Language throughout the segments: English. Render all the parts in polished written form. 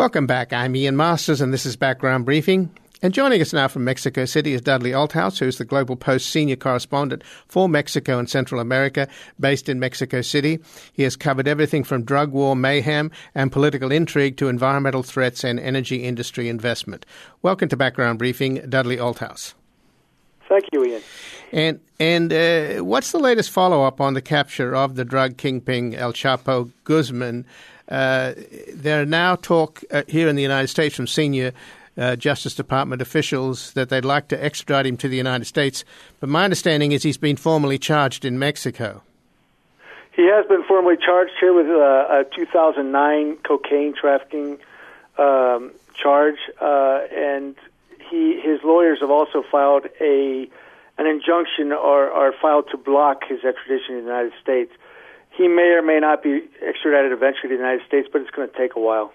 Welcome back. I'm Ian Masters, and this is Background Briefing. And joining us now from Mexico City is Dudley Althouse, who's the Global Post senior correspondent for Mexico and Central America, based in Mexico City. He has covered everything from drug war mayhem and political intrigue to environmental threats and energy industry investment. Welcome to Background Briefing, Dudley Althouse. Thank you, Ian. And what's the latest follow-up on the capture of the drug kingpin El Chapo Guzman? There are now talk here in the United States from senior Justice Department officials that they'd like to extradite him to the United States. But my understanding is he's been formally charged in Mexico. He has been formally charged here with a 2009 cocaine trafficking charge, and his lawyers have also filed an injunction or filed to block his extradition to the United States. He may or may not be extradited eventually to the United States, but it's going to take a while.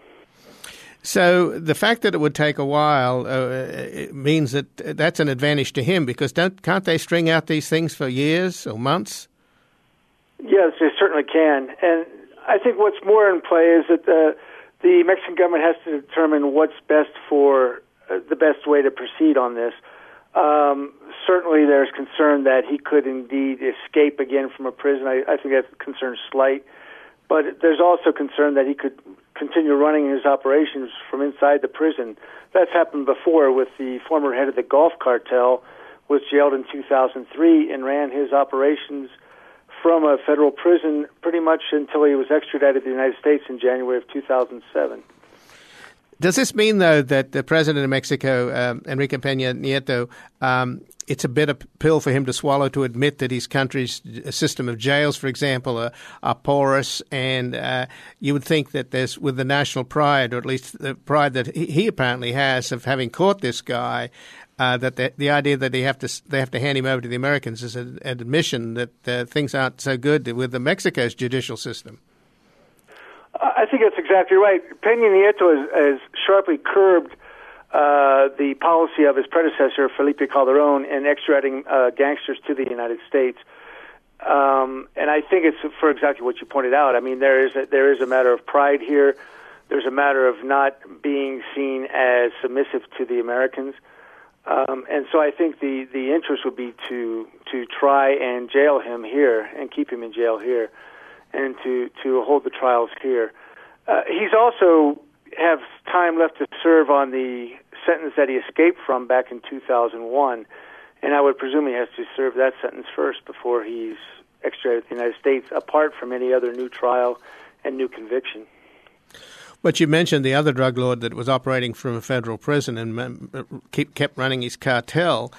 So the fact that it would take a while it means that that's an advantage to him, because can't they string out these things for years or months? Yes, they certainly can. And I think what's more in play is that the Mexican government has to determine what's best for the best way to proceed on this. Certainly there's concern that he could indeed escape again from a prison. I think that concern's slight. But there's also concern that he could continue running his operations from inside the prison. That's happened before with the former head of the Gulf Cartel, was jailed in 2003 and ran his operations from a federal prison pretty much until he was extradited to the United States in January of 2007. Does this mean, though, that the president of Mexico, Enrique Peña Nieto, it's a bitter pill for him to swallow to admit that his country's system of jails, for example, are porous, and you would think that there's, with the national pride, or at least the pride that he apparently has of having caught this guy, that the idea that they have to hand him over to the Americans is an admission that things aren't so good with the Mexico's judicial system. I think that's exactly right. Peña Nieto has sharply curbed the policy of his predecessor, Felipe Calderón, in extraditing gangsters to the United States. And I think it's for exactly what you pointed out. I mean, there is a matter of pride here. There's a matter of not being seen as submissive to the Americans. And so I think the interest would be to try and jail him here and keep him in jail here, and to hold the trials here. He's also have time left to serve on the sentence that he escaped from back in 2001, and I would presume he has to serve that sentence first before he's extradited to the United States, apart from any other new trial and new conviction. But you mentioned the other drug lord that was operating from a federal prison and kept running his cartel.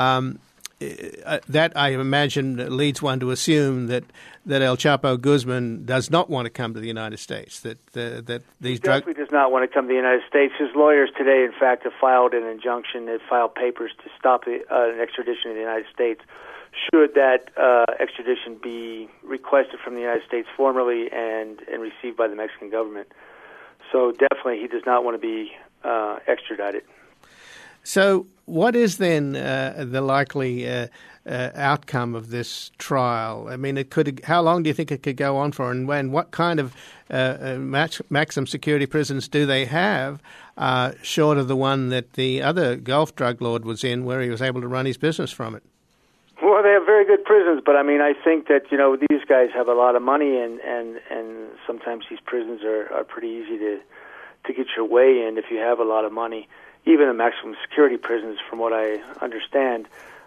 That, I imagine, leads one to assume that El Chapo Guzman does not want to come to the United States. That these he definitely does not want to come to the United States. His lawyers today, in fact, have filed an injunction. They've filed papers to stop an extradition to the United States, should that extradition be requested from the United States formally and received by the Mexican government. So definitely, he does not want to be extradited. So what is then the likely outcome of this trial? I mean, how long do you think it could go on for, and what kind of maximum security prisons do they have, short of the one that the other Gulf drug lord was in, where he was able to run his business from it? Well, they have very good prisons, but I mean, I think that, these guys have a lot of money, and sometimes these prisons are pretty easy to get your way in if you have a lot of money. Even the maximum security prisons, from what I understand.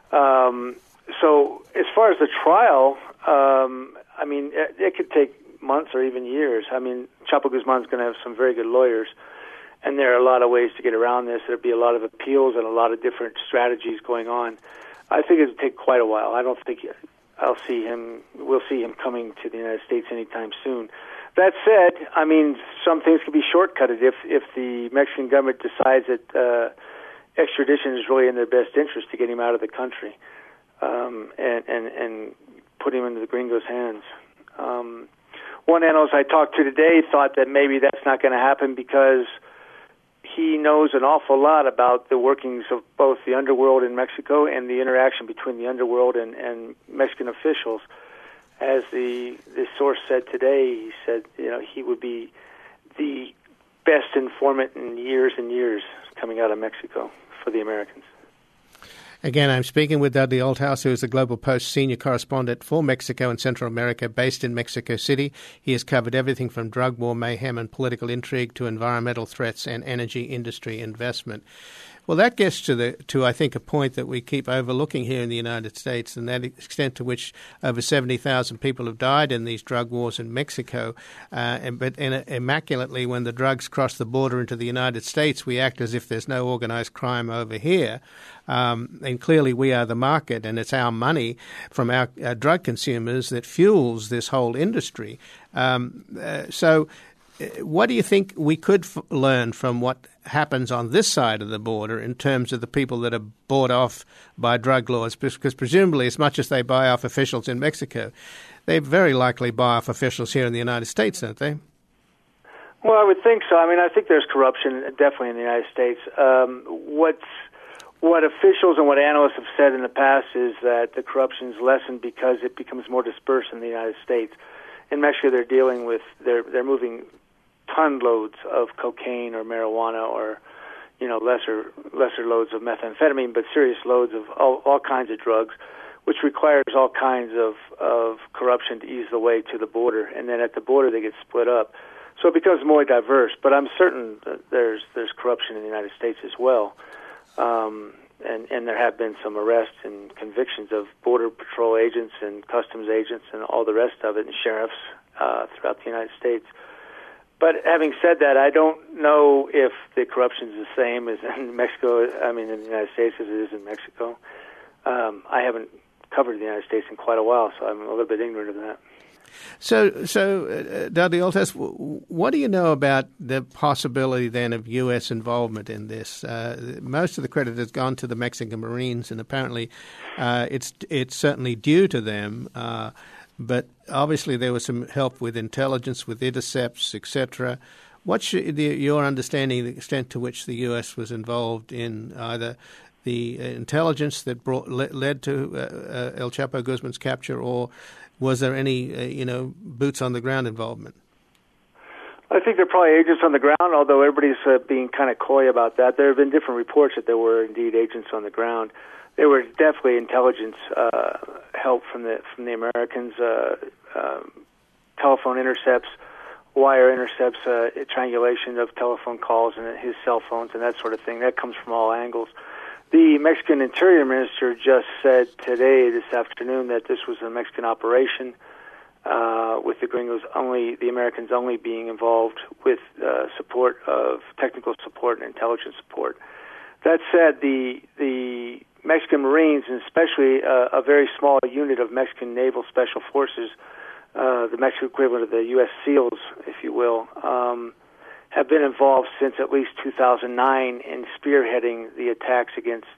So as far as the trial, I mean, it could take months or even years. I mean, Chapo Guzman's going to have some very good lawyers, and there are a lot of ways to get around this. There'll be a lot of appeals and a lot of different strategies going on. I think it'll take quite a while. I don't think we'll see him coming to the United States anytime soon. That said, I mean, some things can be shortcutted if the Mexican government decides that extradition is really in their best interest to get him out of the country and put him into the gringos' hands. One analyst I talked to today thought that maybe that's not going to happen because he knows an awful lot about the workings of both the underworld in Mexico and the interaction between the underworld and Mexican officials. As the source said today, he said, he would be the best informant in years and years coming out of Mexico for the Americans. Again, I'm speaking with Dudley Althouse, who is the Global Post senior correspondent for Mexico and Central America, based in Mexico City. He has covered everything from drug war, mayhem, and political intrigue to environmental threats and energy industry investment. Well, that gets to I think, a point that we keep overlooking here in the United States, and that extent to which over 70,000 people have died in these drug wars in Mexico. But immaculately, when the drugs cross the border into the United States, we act as if there's no organized crime over here. And clearly we are the market, and it's our money from our drug consumers that fuels this whole industry. So what do you think we could learn from what happens on this side of the border in terms of the people that are bought off by drug lords? Because presumably, as much as they buy off officials in Mexico, they very likely buy off officials here in the United States, don't they? Well, I would think so. I mean, I think there's corruption definitely in the United States. What officials and what analysts have said in the past is that the corruption is lessened because it becomes more dispersed in the United States. In Mexico, they're moving ton loads of cocaine or marijuana or, lesser loads of methamphetamine, but serious loads of all kinds of drugs, which requires all kinds of corruption to ease the way to the border. And then at the border, they get split up. So it becomes more diverse. But I'm certain that there's corruption in the United States as well. And there have been some arrests and convictions of Border Patrol agents and customs agents and all the rest of it, and sheriffs throughout the United States. But having said that, I don't know if the corruption is the same as in Mexico, in the United States as it is in Mexico. I haven't covered the United States in quite a while, so I'm a little bit ignorant of that. So, Dudley Althouse, what do you know about the possibility then of U.S. involvement in this? Most of the credit has gone to the Mexican Marines, and apparently it's certainly due to them. But obviously there was some help with intelligence, with intercepts, etc. What's your understanding of the extent to which the U.S. was involved in either the intelligence that led to El Chapo Guzman's capture, or was there any, boots on the ground involvement? I think there are probably agents on the ground, although everybody's being kind of coy about that. There have been different reports that there were indeed agents on the ground. There was definitely intelligence help from the Americans, telephone intercepts, wire intercepts, triangulation of telephone calls and his cell phones and that sort of thing. That comes from all angles. The Mexican Interior Minister just said this afternoon, that this was a Mexican operation, with the gringos the Americans only being involved with support of technical support and intelligence support. That said, the Mexican Marines, and especially a very small unit of Mexican Naval Special Forces, the Mexican equivalent of the U.S. SEALs, if you will, have been involved since at least 2009 in spearheading the attacks against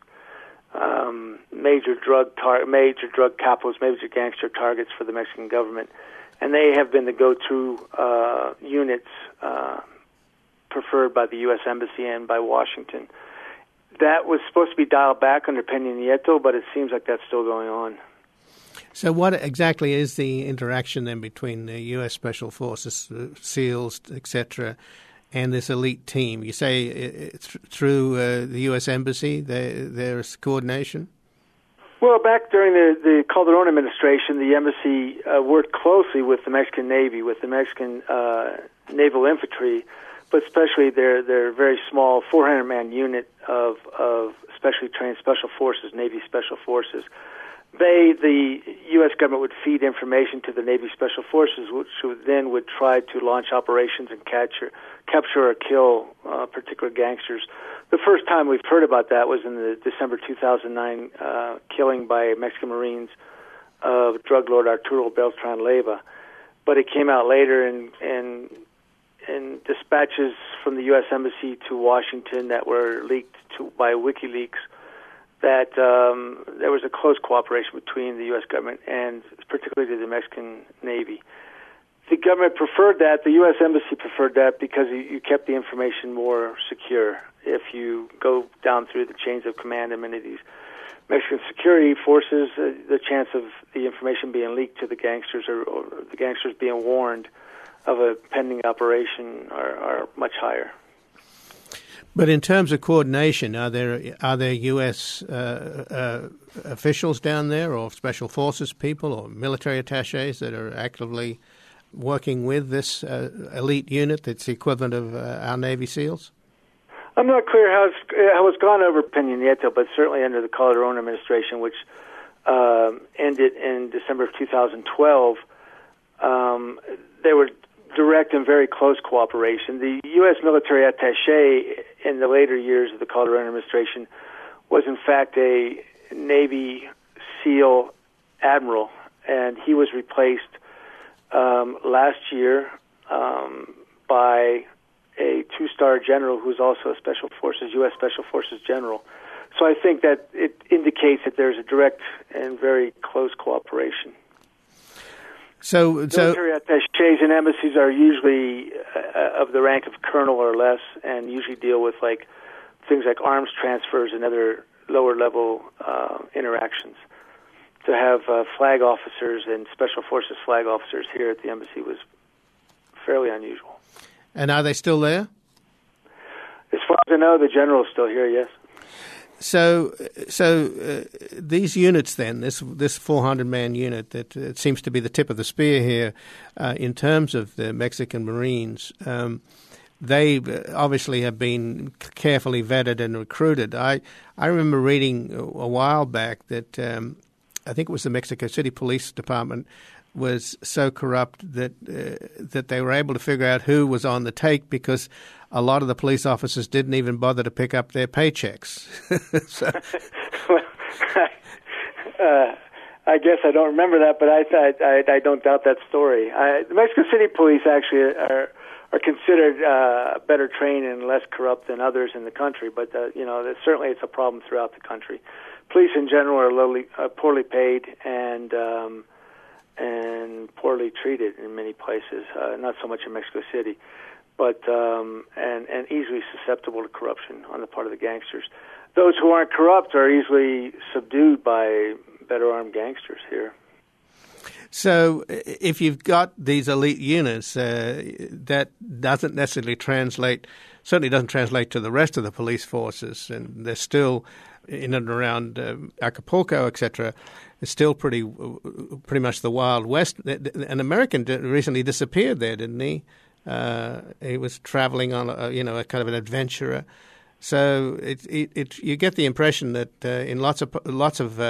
major drug capitals, major gangster targets for the Mexican government. And they have been the go-to units preferred by the U.S. Embassy and by Washington. That was supposed to be dialed back under Peña Nieto, but it seems like that's still going on. So what exactly is the interaction then between the U.S. Special Forces, SEALs, etc., and this elite team? You say it's through the U.S. Embassy, there's coordination? Well, back during the Calderon administration, the embassy worked closely with the Mexican Navy, with the Mexican Naval Infantry, but especially their very small 400-man unit of specially trained special forces, Navy Special Forces. The U.S. government would feed information to the Navy Special Forces, which would try to launch operations and capture or kill particular gangsters. The first time we've heard about that was in the December 2009 killing by Mexican Marines of drug lord Arturo Beltran Leyva. But it came out later in dispatches from the U.S. Embassy to Washington that were leaked by WikiLeaks, that there was a close cooperation between the U.S. government and particularly the Mexican Navy. The government preferred that, the U.S. Embassy preferred that, because you kept the information more secure. If you go down through the chains of command in many of these Mexican security forces, the chance of the information being leaked to the gangsters or the gangsters being warned of a pending operation are much higher. But in terms of coordination, are there U.S. Officials down there, or special forces people, or military attachés that are actively working with this elite unit that's the equivalent of our Navy SEALs? I'm not clear how it's gone over Peña Nieto, but certainly under the Calderón administration, which ended in December of 2012, there were direct and very close cooperation. The U.S. military attaché in the later years of the Calderón administration was in fact a Navy SEAL admiral, and he was replaced last year by a two-star general who's also a U.S. Special Forces general. So I think that it indicates that there's a direct and very close cooperation. So military attachés and embassies are usually of the rank of colonel or less, and usually deal with things like arms transfers and other lower-level interactions. To have flag officers and Special Forces flag officers here at the embassy was fairly unusual. And are they still there? As far as I know, the general is still here, yes. So these units then, this 400-man unit that seems to be the tip of the spear here in terms of the Mexican Marines, they obviously have been carefully vetted and recruited. I remember reading a while back that I think it was the Mexico City Police Department was so corrupt that they were able to figure out who was on the take because a lot of the police officers didn't even bother to pick up their paychecks. I guess I don't remember that, but I don't doubt that story. The Mexico City police actually are considered better trained and less corrupt than others in the country, but certainly it's a problem throughout the country. Police in general are poorly paid and poorly treated in many places. Not so much in Mexico City, but and easily susceptible to corruption on the part of the gangsters. Those who aren't corrupt are easily subdued by better armed gangsters here. So if you've got these elite units, that doesn't necessarily certainly doesn't translate to the rest of the police forces, and they're still in and around Acapulco, etc. It's still pretty much the Wild West. An American recently disappeared there, didn't he? He was traveling on a kind of an adventurer. So you get the impression that in lots of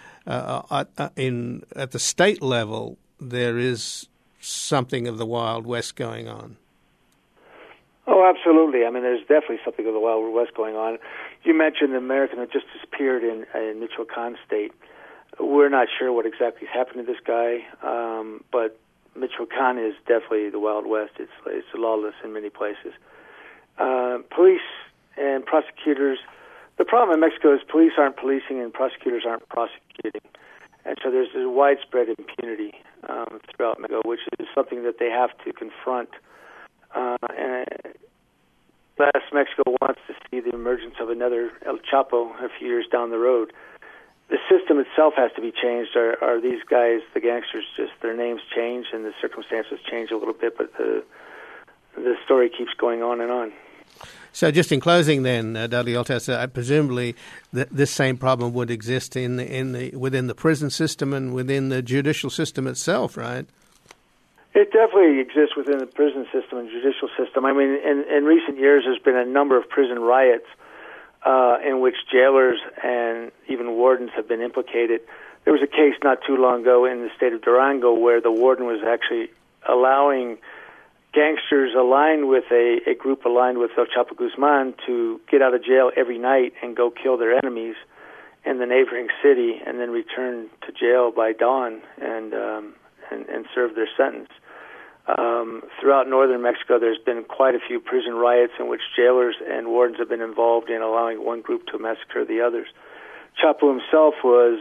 at the state level there is something of the Wild West going on. Oh, absolutely. I mean, there's definitely something of the Wild West going on. You mentioned the American that just disappeared in Michoacan state. We're not sure what exactly happened to this guy, but Michoacan is definitely the Wild West. It's lawless in many places. Police and prosecutors. The problem in Mexico is police aren't policing and prosecutors aren't prosecuting. And so there's this widespread impunity throughout Mexico, which is something that they have to confront. And Mexico wants to see the emergence of another El Chapo a few years down the road. The system itself has to be changed. Are these guys, the gangsters, just their names change and the circumstances change a little bit, but the story keeps going on and on. So just in closing then, Dudley Oltese, presumably this same problem would exist within the prison system and within the judicial system itself, right? It definitely exists within the prison system and judicial system. I mean, in recent years there's been a number of prison riots in which jailers and even wardens have been implicated. There was a case not too long ago in the state of Durango where the warden was actually allowing gangsters aligned with a group aligned with El Chapo Guzman to get out of jail every night and go kill their enemies in the neighboring city and then return to jail by dawn and serve their sentence. Throughout northern Mexico, there's been quite a few prison riots in which jailers and wardens have been involved in allowing one group to massacre the others. Chapo himself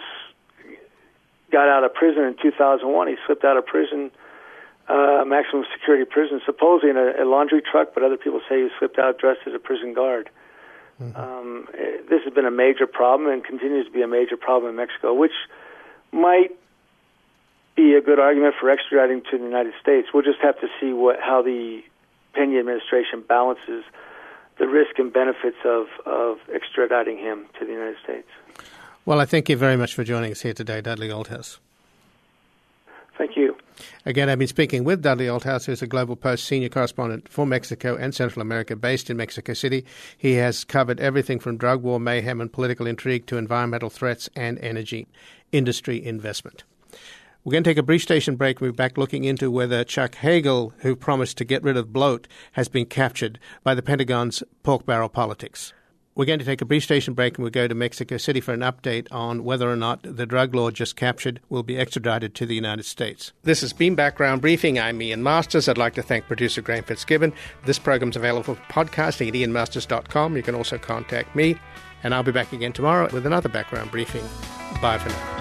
got out of prison in 2001. He slipped out of prison, maximum security prison, supposedly in a laundry truck, but other people say he slipped out dressed as a prison guard. Mm-hmm. This has been a major problem and continues to be a major problem in Mexico, which might be a good argument for extraditing to the United States. We'll just have to see how the Peña administration balances the risk and benefits of extraditing him to the United States. Well, I thank you very much for joining us here today, Dudley Althouse. Thank you. Again, I've been speaking with Dudley Althouse, who's a Global Post senior correspondent for Mexico and Central America, based in Mexico City. He has covered everything from drug war, mayhem, and political intrigue to environmental threats and energy industry investment. We're going to take a brief station break. We'll be back looking into whether Chuck Hagel, who promised to get rid of bloat, has been captured by the Pentagon's pork barrel politics. We're going to take a brief station break and we'll go to Mexico City for an update on whether or not the drug lord just captured will be extradited to the United States. This has been Background Briefing. I'm Ian Masters. I'd like to thank producer Graham Fitzgibbon. This program's available for podcasting at ianmasters.com. You can also contact me, and I'll be back again tomorrow with another Background Briefing. Bye for now.